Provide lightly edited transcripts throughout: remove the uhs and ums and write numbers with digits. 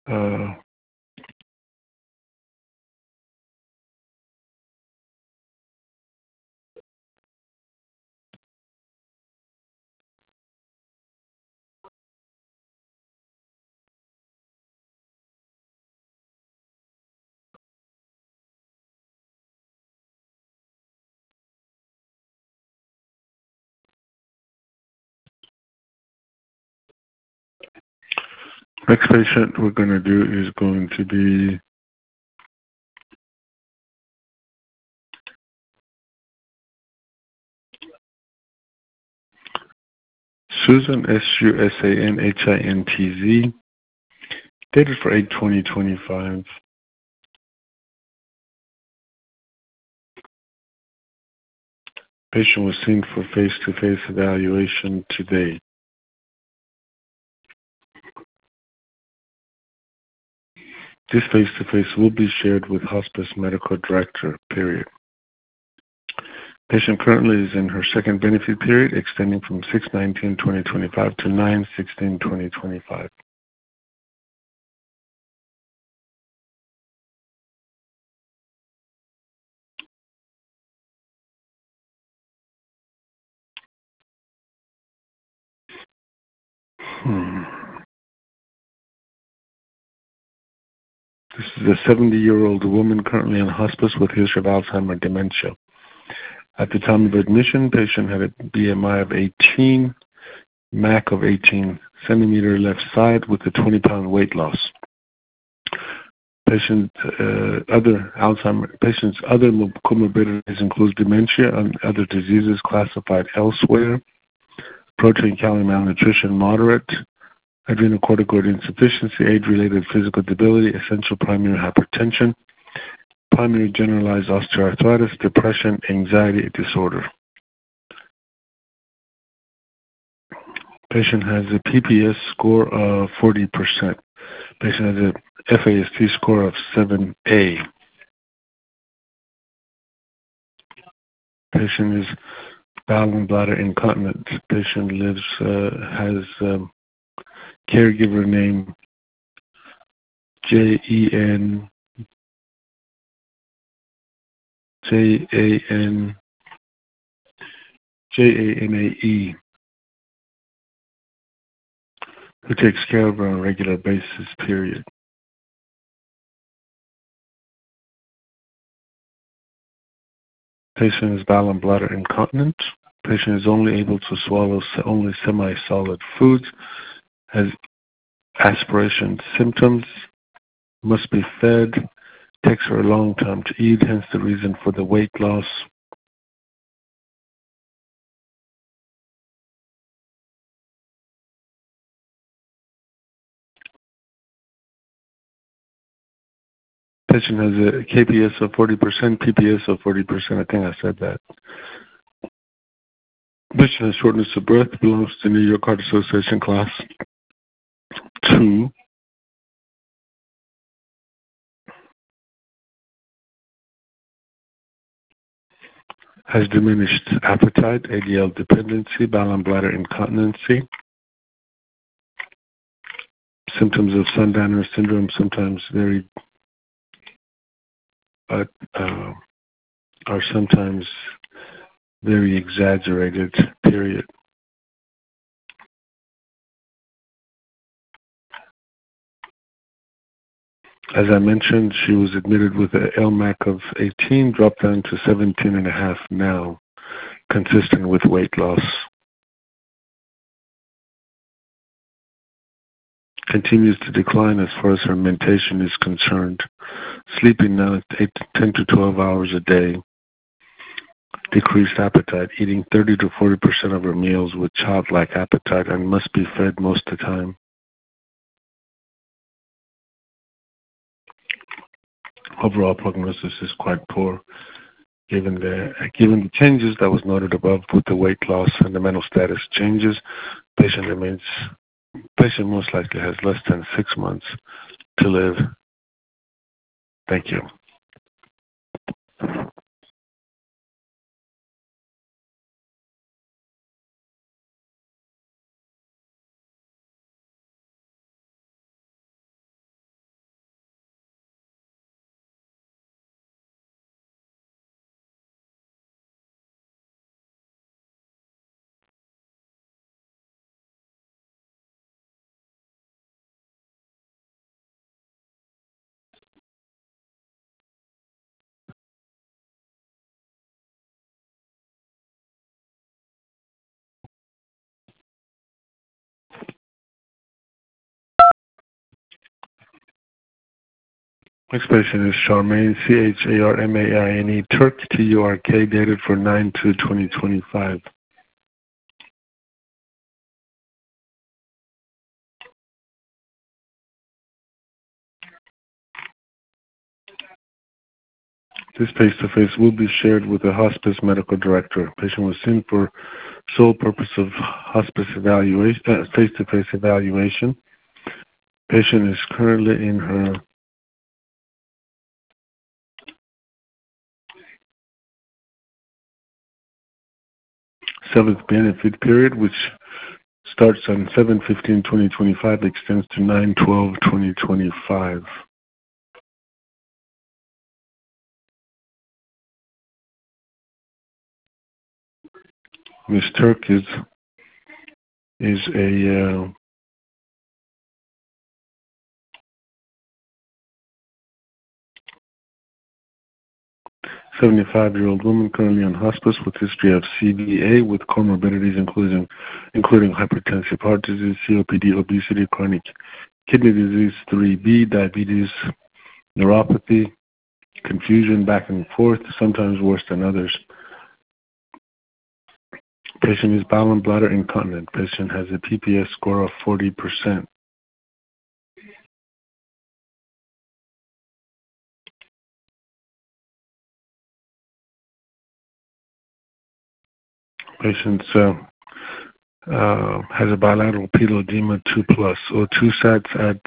Uh, Next patient we're going to do is going to be Susan, SUSANHINTZ, dated for 8/20/25. Patient was seen for face-to-face evaluation today. This face-to-face will be shared with hospice medical director, period. Patient currently is in her second benefit period, extending from 6/19/2025 to 9/16/2025. This is a 70-year-old woman currently in hospice with history of Alzheimer's dementia. At the time of admission, patient had a BMI of 18, MAC of 18 centimeter left side with a 20-pound weight loss. Patient's other comorbidities include dementia and other diseases classified elsewhere, protein calorie malnutrition moderate, adrenocorticoid insufficiency, age-related physical debility, essential primary hypertension, primary generalized osteoarthritis, depression, anxiety disorder. Patient has a PPS score of 40%. Patient has a FAST score of 7A. Patient is bowel and bladder incontinent. Patient has caregiver name JANAE. Who takes care of her on a regular basis, period. Patient is bowel and bladder incontinent. Patient is only able to swallow only semi-solid foods, has aspiration symptoms, must be fed, takes her a long time to eat, hence the reason for the weight loss. Patient has a KPS of 40%, PPS of 40%. I think I said that. Patient has shortness of breath, belongs to New York Heart Association class 2. Has diminished appetite, ADL dependency, bowel and bladder incontinency. Symptoms of Sundowner syndrome sometimes are sometimes very exaggerated, period. As I mentioned, she was admitted with an LMAC of 18, dropped down to 17.5 now, consistent with weight loss. Continues to decline as far as her mentation is concerned. Sleeping now 10 to 12 hours a day. Decreased appetite, eating 30 to 40% of her meals with childlike appetite and must be fed most of the time. Overall prognosis is quite poor, given the changes that was noted above with the weight loss and the mental status changes. Patient most likely has less than 6 months to live. Thank you. Next patient is Charmaine, Charmaine, Turk, Turk, dated for 9/2/2025. This face-to-face will be shared with the hospice medical director. Patient was seen for sole purpose of hospice evaluation, face-to-face evaluation. Patient is currently in her seventh benefit period, which starts on 7/15/2025, extends to 9/12/2025. Ms. Turk is a 75-year-old woman currently on hospice with history of CVA with comorbidities including hypertensive heart disease, COPD, obesity, chronic kidney disease, 3B, diabetes, neuropathy, confusion back and forth, sometimes worse than others. Patient is bowel and bladder incontinent. Patient has a PPS score of 40%. Patient has a bilateral pedal edema 2+, O2 sats at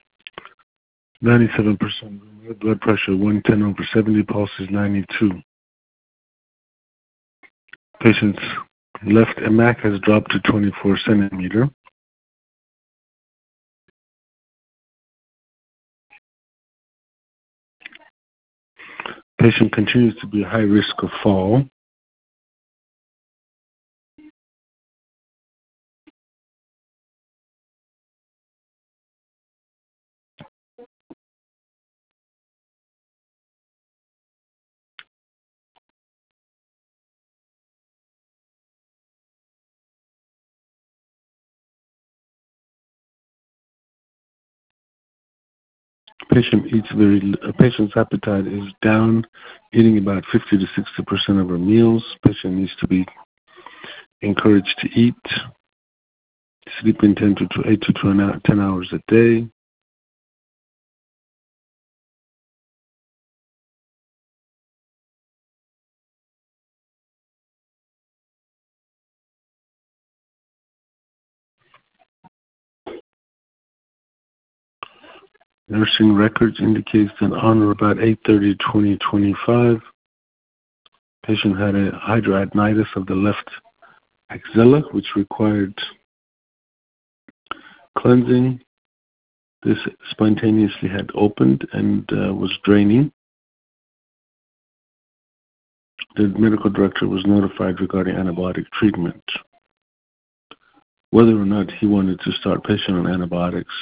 97%. Blood pressure 110/70, pulse is 92. Patient's left MAC has dropped to 24 centimeter. Patient continues to be high risk of fall. Patient's appetite is down, eating about 50 to 60% of her meals. Patient needs to be encouraged to eat, sleeping 10 to 10 hours a day. Nursing records indicates that on or about 8/30/2025, patient had a hidradenitis of the left axilla, which required cleansing. This spontaneously had opened and was draining. The medical director was notified regarding antibiotic treatment. Whether or not he wanted to start patient on antibiotics.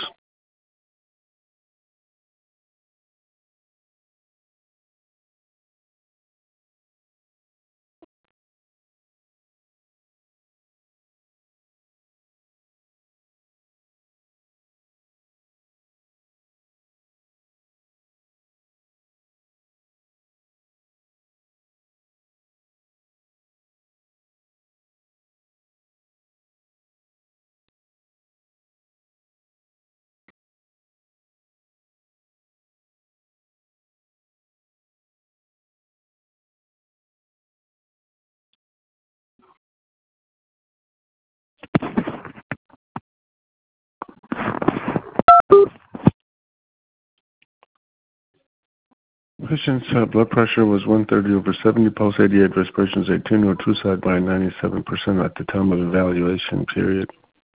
Patient's blood pressure was 130/70, pulse 88, respirations 18, O2 sat by 97% at the time of evaluation period.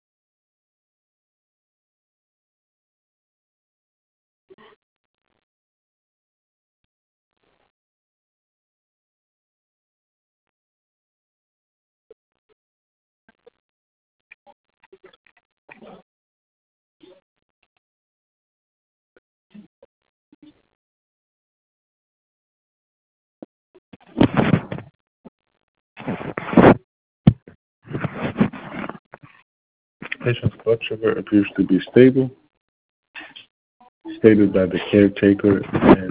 Patient's blood sugar appears to be stable, stated by the caretaker,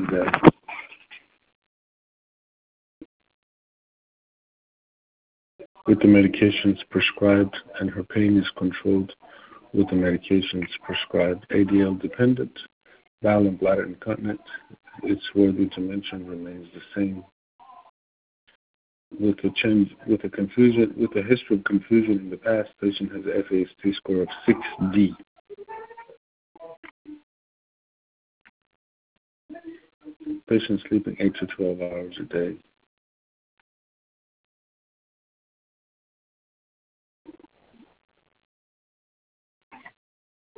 with the medications prescribed, and her pain is controlled with the medications prescribed. ADL dependent, bowel and bladder incontinent. It's worthy to mention remains the same. With a history of confusion in the past, patient has a FAST score of 6D. Patient sleeping 8 to 12 hours a day.